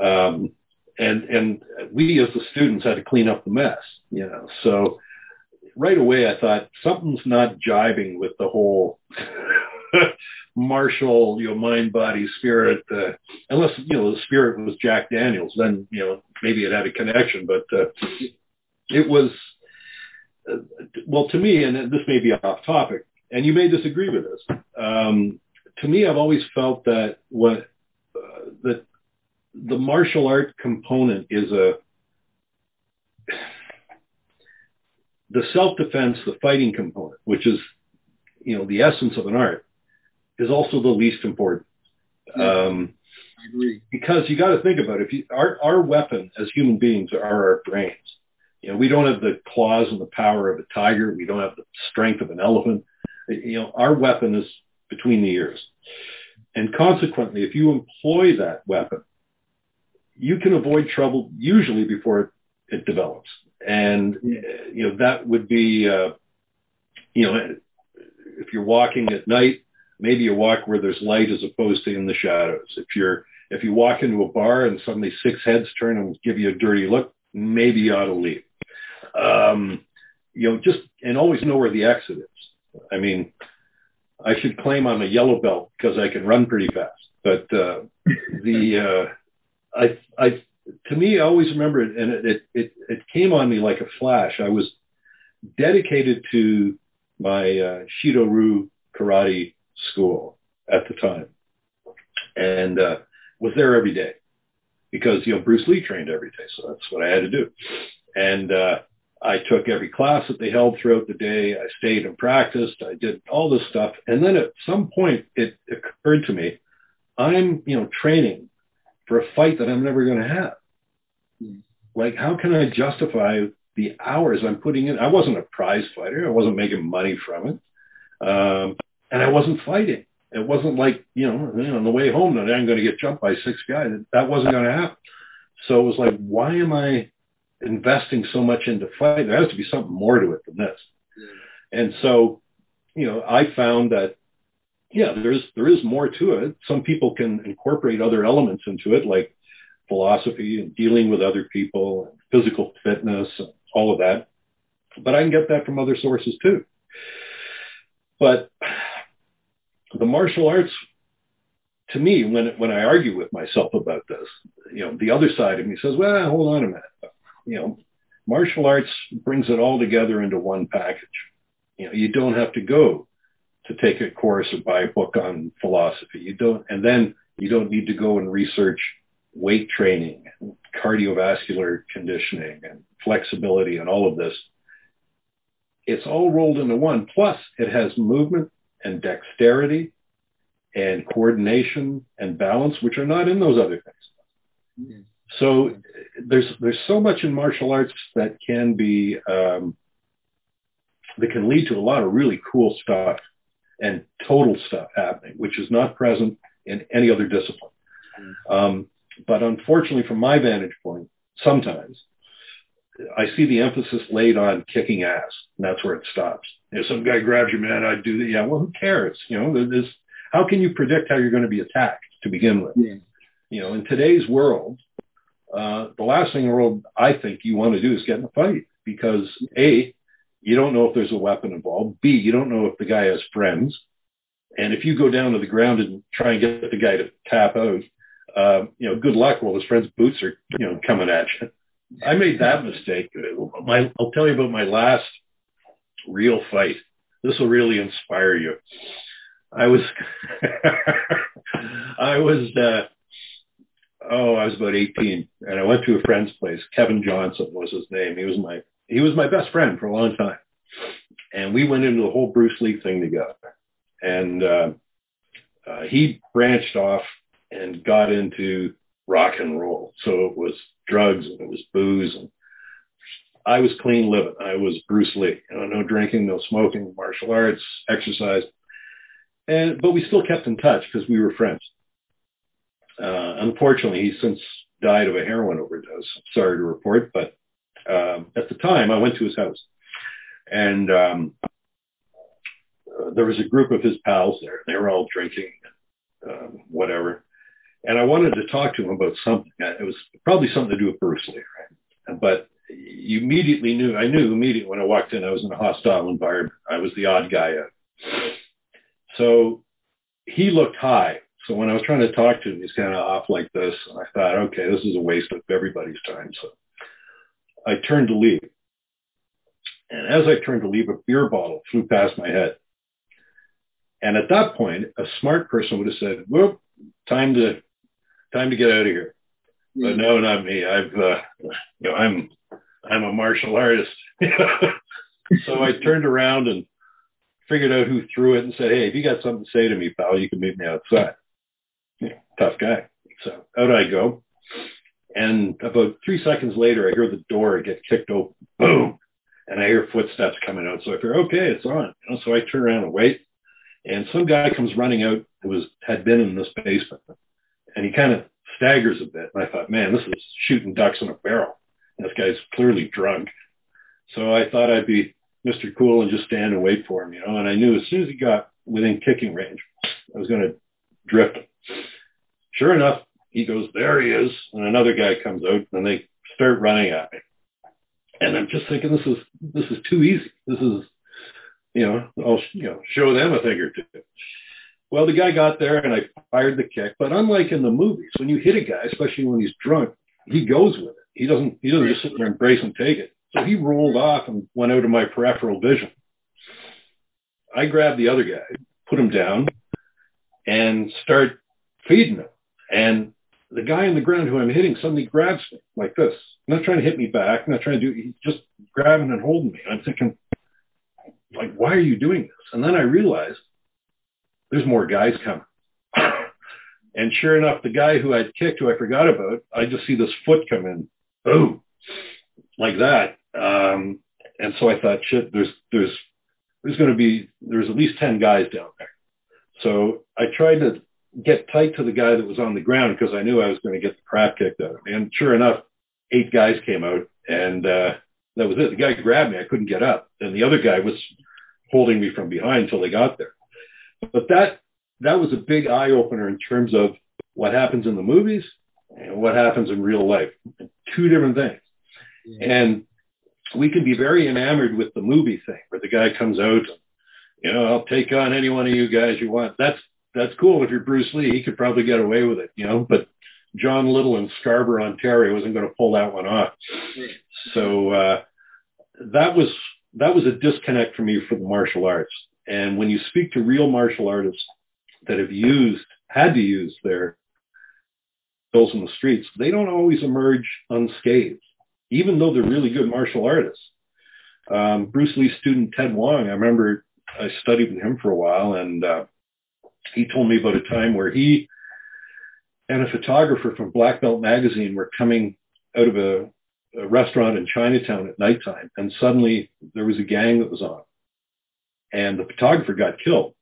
And we as the students had to clean up the mess, So right away I thought something's not jiving with the whole martial, mind, body, spirit, unless, the spirit was Jack Daniels, then, maybe it had a connection, but it was, well, to me, and this may be off topic, and you may disagree with this, to me, I've always felt that that the martial art component is the self-defense, the fighting component, which is, the essence of an art, is also the least important. I agree. Because you got to think about it. Our weapon as human beings are our brains. We don't have the claws and the power of a tiger. We don't have the strength of an elephant. Our weapon is between the ears. And consequently, if you employ that weapon, you can avoid trouble usually before it develops. And, that would be, if you're walking at night, maybe you walk where there's light as opposed to in the shadows. If you walk into a bar and suddenly 6 heads turn and give you a dirty look, maybe you ought to leave. And always know where the exit is. I mean, I should claim I'm a yellow belt because I can run pretty fast. But to me, I always remember it, and it came on me like a flash. I was dedicated to my Shido-Ryu karate school at the time, and was there every day because Bruce Lee trained every day, so that's what I had to do. And I took every class that they held throughout the day. I stayed and practiced. I did all this stuff, and then at some point it occurred to me, I'm training for a fight that I'm never going to have. Like, how can I justify the hours I'm putting in? I wasn't a prize fighter. I wasn't making money from it. And I wasn't fighting. It wasn't like, on the way home that I'm going to get jumped by 6 guys. That wasn't going to happen. So it was like, why am I investing so much into fight? There has to be something more to it than this. And so, I found that, there is more to it. Some people can incorporate other elements into it, like philosophy and dealing with other people and physical fitness and all of that. But I can get that from other sources too. But the martial arts, to me, when I argue with myself about this, the other side of me says, well, hold on a minute. Martial arts brings it all together into one package. You don't have to go to take a course or buy a book on philosophy. And then you don't need to go and research weight training, and cardiovascular conditioning, and flexibility, and all of this. It's all rolled into one. Plus, it has movement and dexterity and coordination and balance, which are not in those other things. Mm-hmm. So there's so much in martial arts that can be that can lead to a lot of really cool stuff and total stuff happening, which is not present in any other discipline. Mm-hmm. But unfortunately, from my vantage point, sometimes I see the emphasis laid on kicking ass, and that's where it stops. Some guy grabs your man, I do that. Yeah, well, who cares? How can you predict how you're going to be attacked to begin with? Yeah. In today's world, the last thing in the world I think you want to do is get in a fight because A, you don't know if there's a weapon involved. B, you don't know if the guy has friends. And if you go down to the ground and try and get the guy to tap out, good luck while his friend's boots are, coming at you. I made that mistake. I'll tell you about my last real fight. This will really inspire you. I was about 18, and I went to a friend's place. Kevin Johnson was his name. He was my best friend for a long time, and we went into the whole Bruce Lee thing together. And he branched off and got into rock and roll. So it was drugs and it was booze, and I was clean living. I was Bruce Lee. No drinking, no smoking, martial arts, exercise. But we still kept in touch because we were friends. Unfortunately, he's since died of a heroin overdose. Sorry to report, but at the time, I went to his house, and there was a group of his pals there. They were all drinking, whatever. And I wanted to talk to him about something. It was probably something to do with Bruce Lee, right? But you immediately knew. I knew immediately when I walked in, I was in a hostile environment. I was the odd guy out. So he looked high. So when I was trying to talk to him, he's kind of off like this. And I thought, okay, this is a waste of everybody's time. So I turned to leave. And as I turned to leave, a beer bottle flew past my head. And at that point, a smart person would have said, whoop, time to get out of here. But no, not me. I'm a martial artist. So I turned around and figured out who threw it and said, hey, if you got something to say to me, pal, you can meet me outside. Tough guy. So out I go. And about 3 seconds later, I hear the door get kicked open. Boom. And I hear footsteps coming out. So I figure, okay, it's on. So I turn around and wait. And some guy comes running out who had been in this basement. And he kind of staggers a bit. And I thought, man, this is shooting ducks in a barrel. And this guy's clearly drunk. So I thought I'd be Mr. Cool and just stand and wait for him, And I knew as soon as he got within kicking range, I was going to drift him. Sure enough, he goes, there he is. And another guy comes out and they start running at me. And I'm just thinking, this is too easy. This is, I'll show them a thing or two. Well, the guy got there and I fired the kick. But unlike in the movies, when you hit a guy, especially when he's drunk, he goes with it. He doesn't just sit there and brace and take it. So he rolled off and went out of my peripheral vision. I grabbed the other guy, put him down, and start feeding him. And the guy on the ground who I'm hitting suddenly grabs me like this. Not trying to hit me back, not trying to do, he's just grabbing and holding me. I'm thinking, like, why are you doing this? And then I realized there's more guys coming. And sure enough, the guy who I'd kicked, who I forgot about, I just see this foot come in, boom, like that. And so I thought, shit, there's at least 10 guys down there. So I tried to get tight to the guy that was on the ground because I knew I was going to get the crap kicked out of me. And sure enough, 8 guys came out, and that was it. The guy grabbed me. I couldn't get up. And the other guy was holding me from behind until they got there. But that was a big eye-opener in terms of what happens in the movies and what happens in real life. 2 different things. Yeah. And we can be very enamored with the movie thing where the guy comes out and, I'll take on any one of you guys you want. That's cool. If you're Bruce Lee, he could probably get away with it, but John Little in Scarborough, Ontario wasn't going to pull that one off. So that was a disconnect for me from the martial arts. And when you speak to real martial artists that have had to use their skills in the streets, they don't always emerge unscathed, even though they're really good martial artists. Bruce Lee's student, Ted Wong, I remember I studied with him for a while, and he told me about a time where he and a photographer from Black Belt magazine were coming out of a restaurant in Chinatown at nighttime, and suddenly there was a gang that was on, and the photographer got killed.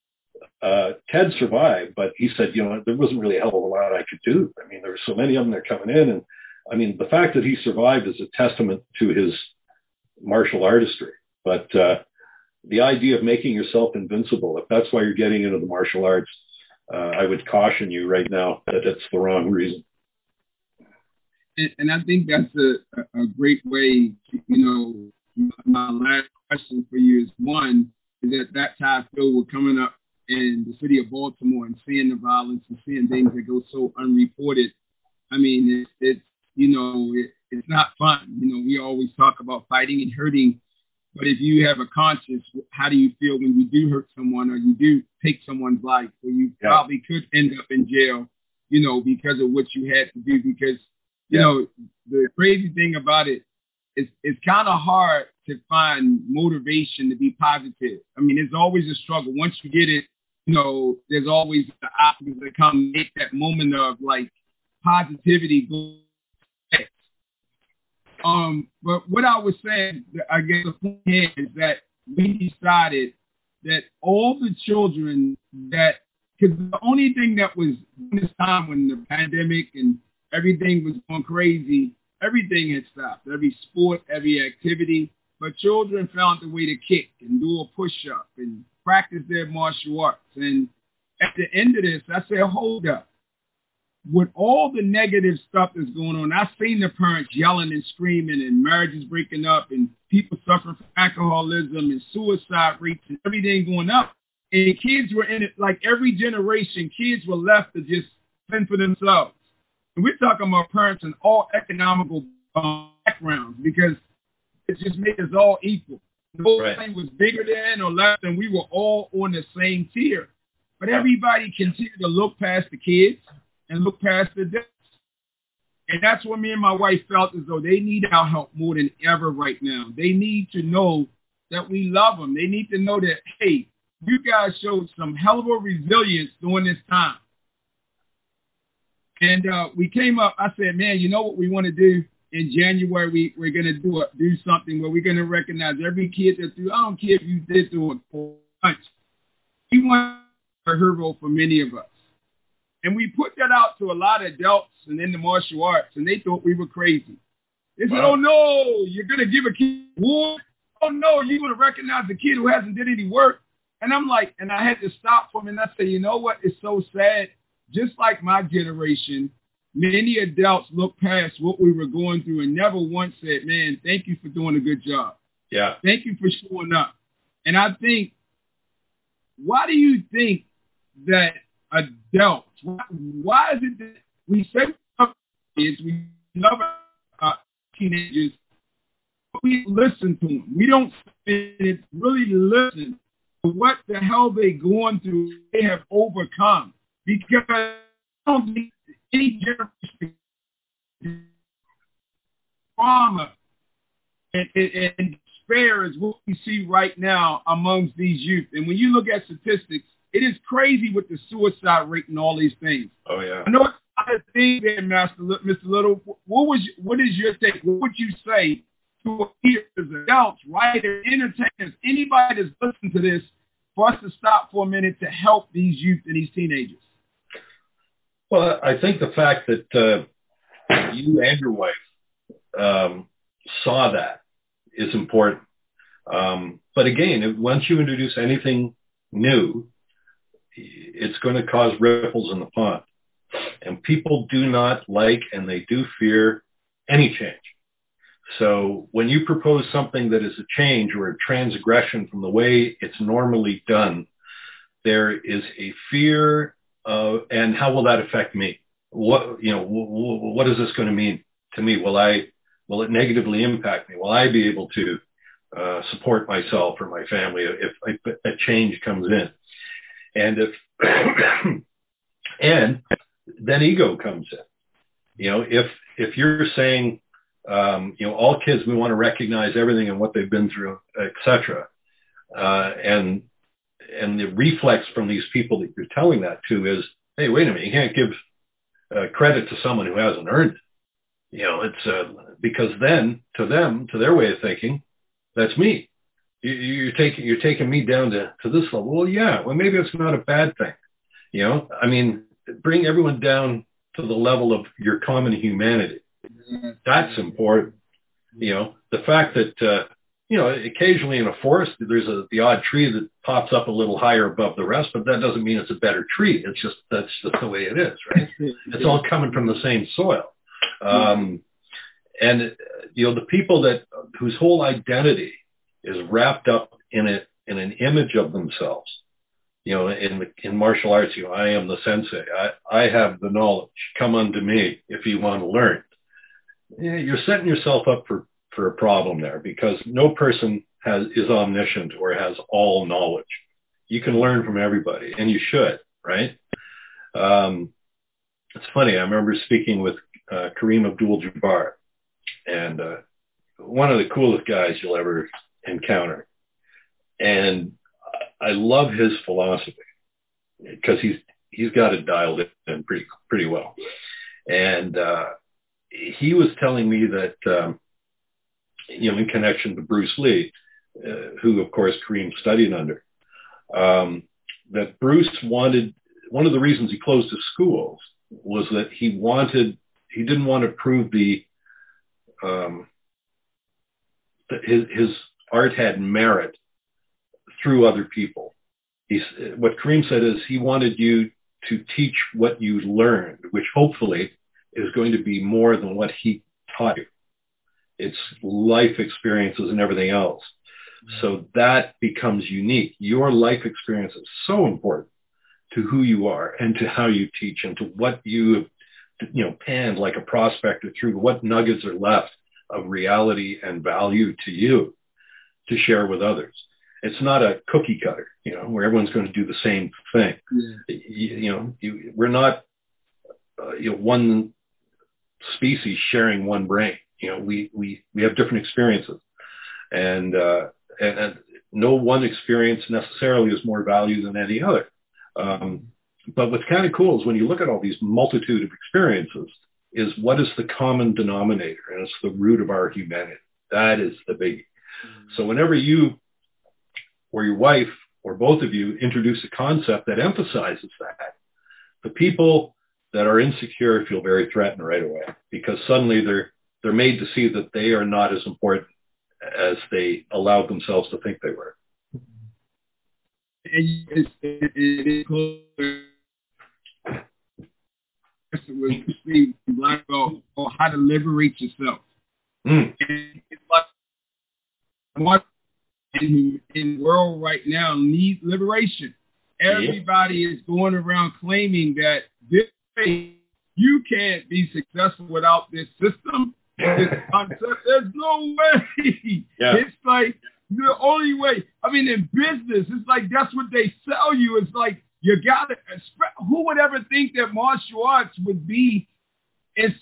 Ted survived, but he said, there wasn't really a hell of a lot I could do. I mean, there were so many of them that are coming in, and I mean, the fact that he survived is a testament to his martial artistry. But the idea of making yourself invincible, if that's why you're getting into the martial arts, I would caution you right now that it's the wrong reason. And I think that's a great way to, my last question for you is, one, is that's how I feel we're coming up in the city of Baltimore and seeing the violence and seeing things that go so unreported. I mean, it's not fun. We always talk about fighting and hurting, but if you have a conscience, how do you feel when you do hurt someone or you do take someone's life, or you probably could end up in jail, because of what you had to do? Because, the crazy thing about it is it's kind of hard to find motivation to be positive. I mean, it's always a struggle. Once you get it, there's always the obstacles that come make that moment of like positivity go. But what I was saying, I guess the point here is that we decided that all the children because the only thing that was in this time when the pandemic and everything was going crazy, everything had stopped, every sport, every activity, but children found a way to kick and do a push-up and practice their martial arts. And at the end of this, I said, hold up. With all the negative stuff that's going on, I've seen the parents yelling and screaming and marriages breaking up and people suffering from alcoholism and suicide rates and everything going up. And kids were in it, like every generation, kids were left to just fend for themselves. And we're talking about parents in all economical backgrounds, because it just made us all equal. Nobody was bigger than or less than. We were all on the same tier. But everybody continued to look past the kids and look past the adults. And that's what me and my wife felt, as though they need our help more than ever right now. They need to know that we love them. They need to know that, hey, you guys showed some hell of a resilience during this time. And we came up, I said, man, you know what we want to do? In January, we're going to do something where we're going to recognize every kid that threw. I don't care if you did do a punch. We want a hero for many of us. And we put that out to a lot of adults and in the martial arts, and they thought we were crazy. They said, oh, no, you're going to give a kid an award? Oh, no, you're going to recognize the kid who hasn't did any work? And I'm like, and I had to stop for him, and I said, you know what? It's so sad. Just like my generation, many adults looked past what we were going through and never once said, man, thank you for doing a good job. Yeah. Thank you for showing up. And I think, why do you think that adults, why is it that we say kids, we love our teenagers, but we listen to them? We don't really listen to what the hell they're going through, they have overcome. Because I don't think any generation trauma and despair is what we see right now amongst these youth. And when you look at statistics, it is crazy with the suicide rate and all these things. Oh, yeah. I know it's not a thing there, Mr. Little. What is your take? What would you say to adults, writers, entertainers, anybody that's listening to this, for us to stop for a minute to help these youth and these teenagers? Well, I think the fact that you and your wife saw that is important. But again, once you introduce anything new, it's going to cause ripples in the pond. And people do not like, and they do fear, any change. So when you propose something that is a change or a transgression from the way it's normally done, there is a fear of, and how will that affect me? What is this going to mean to me? Will it negatively impact me? Will I be able to support myself or my family if a change comes in? And and then ego comes in. If you're saying, all kids, we want to recognize everything and what they've been through, etc. And the reflex from these people that you're telling that to is, hey, wait a minute, you can't give credit to someone who hasn't earned it. It's because then to them, to their way of thinking, that's me. You're taking me down to this level. Well, yeah, well, maybe it's not a bad thing. Bring everyone down to the level of your common humanity. That's important. The fact that, occasionally in a forest, there's the odd tree that pops up a little higher above the rest, but that doesn't mean it's a better tree. That's just the way it is, right? It's all coming from the same soil. And the people whose whole identity is wrapped up in an image of themselves, in martial arts, I am the sensei. I have the knowledge. Come unto me if you want to learn. You're setting yourself up for a problem there, because no person is omniscient or has all knowledge. You can learn from everybody, and you should, right? It's funny. I remember speaking with Kareem Abdul-Jabbar, and one of the coolest guys you'll ever encounter. And I love his philosophy because he's got it dialed in pretty well. And he was telling me that, in connection to Bruce Lee, who, of course, Kareem studied under, that Bruce wanted, one of the reasons he closed his schools was that he didn't want to prove that his art had merit through other people. What Kareem said is he wanted you to teach what you learned, which hopefully is going to be more than what he taught you. It's life experiences and everything else. So that becomes unique. Your life experience is so important to who you are and to how you teach and to what you panned like a prospector through, what nuggets are left of reality and value to you to share with others. It's not a cookie cutter, where everyone's going to do the same thing. We're not one species sharing one brain. We have different experiences, and no one experience necessarily is more value than any other. But what's kind of cool is when you look at all these multitude of experiences, is what is the common denominator, and it's the root of our humanity. That is the biggie. So whenever you or your wife or both of you introduce a concept that emphasizes that, the people that are insecure feel very threatened right away, because suddenly they're made to see that they are not as important as they allowed themselves to think they were. Black belt or how to liberate yourself. And it's like what in the world right now needs liberation. Everybody is going around claiming that this way you can't be successful without this system, this concept. There's no way. Yeah. It's like the only way. I mean, in business, it's like that's what they sell you. It's like you got to. Who would ever think that martial arts would be in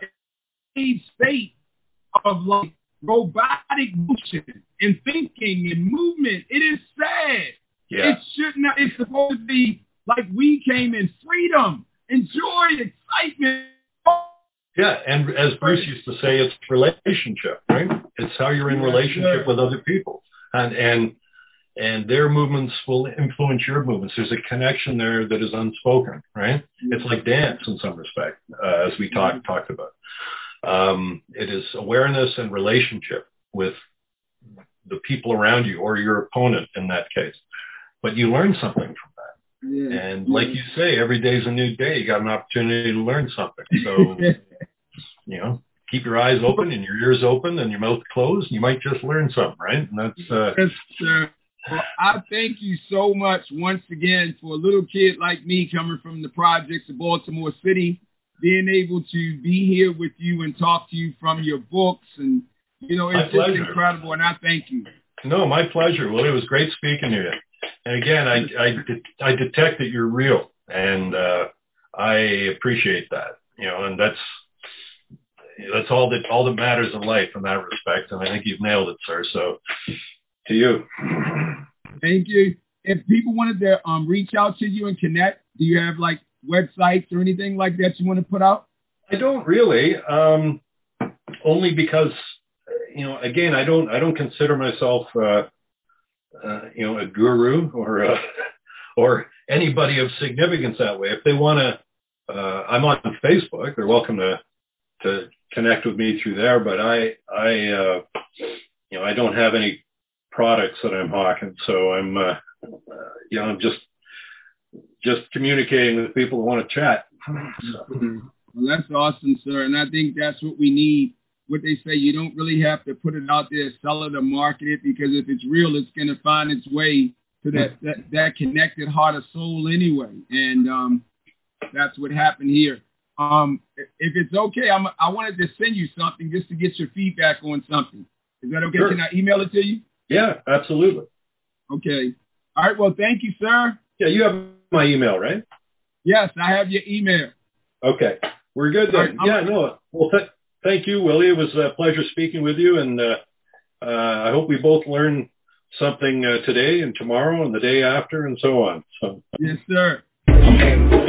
a state of like robotic motion and thinking and movement? It is sad. Yeah. It should not. It's supposed to be like we came in freedom, enjoy, excitement. Yeah, and as Bruce used to say, it's relationship, right? It's how you're in relationship with other people, and their movements will influence your movements. There's a connection there that is unspoken, right? It's like dance in some respect, as we talked about. It is awareness and relationship with the people around you or your opponent in that case. But you learn something from that. Yeah. And like you say, every day's a new day. You got an opportunity to learn something. So, keep your eyes open and your ears open and your mouth closed. And you might just learn something, right? And that's... Yes, sir. Well, I thank you so much once again for a little kid like me coming from the projects of Baltimore City, being able to be here with you and talk to you from your books. And, it's just incredible. And I thank you. No, my pleasure. Well, it was great speaking to you. And again, I detect that you're real, and I appreciate that. And that's all that matters in life in that respect. And I think you've nailed it, sir. So, to you. Thank you. If people wanted to reach out to you and connect, do you have like websites or anything like that you want to put out? I don't really, only because again, I don't consider myself. A guru or anybody of significance that way. If they want to, I'm on Facebook. They're welcome to connect with me through there. But I don't have any products that I'm hawking. So I'm, I'm just communicating with people who want to chat. So. Well, that's awesome, sir. And I think that's what we need. What they say, you don't really have to put it out there, sell it or market it, because if it's real, it's going to find its way to that connected heart or soul anyway. And that's what happened here. If it's okay, I wanted to send you something just to get your feedback on something. Is that okay? Sure. Can I email it to you? Yeah, absolutely. Okay. All right. Well, thank you, sir. Yeah, you have my email, right? Yes, I have your email. Okay. We're good then. Right, Well, thank you, Willie. It was a pleasure speaking with you, and I hope we both learn something today and tomorrow and the day after and so on. So. Yes, sir.